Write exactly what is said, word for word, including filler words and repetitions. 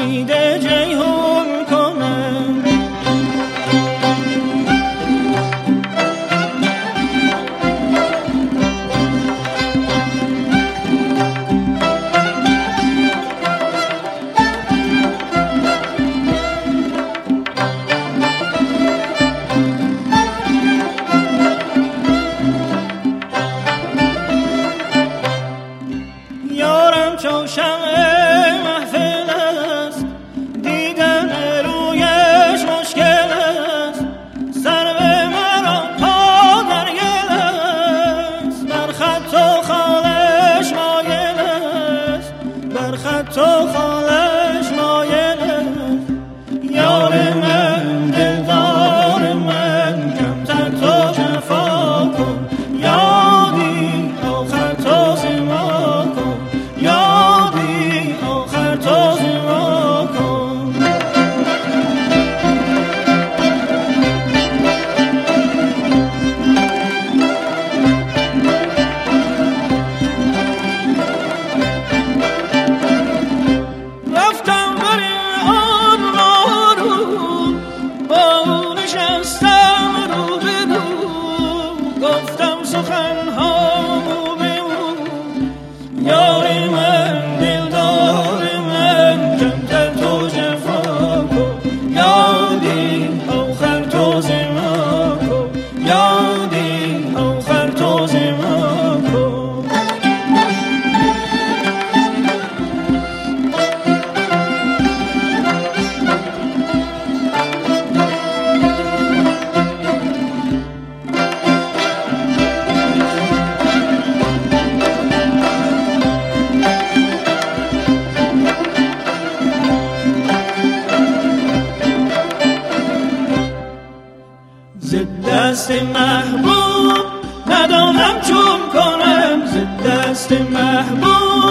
خورشید جیهون کنم. یارم چو شمع محفل است، دیدن رویش مشکل است. سرو مرا پا در گل است، بر خط و خالش مایل است، بر خط و خالش مایل است. یار من دلدار من کمتر تو جفا کن، یادی آخر تو زما کن، یادی آخر تو زما کن. رفتم بر آن راه رو، با او نشستم رو به رو، گفتم سخنهامو به او. یار من دلدار من کمتر تو جفا کن، یادی آخر تو زما کن، یادی آخر تو زما کن. ز دست محبوب ندانم چون کنم، ز دست محبوب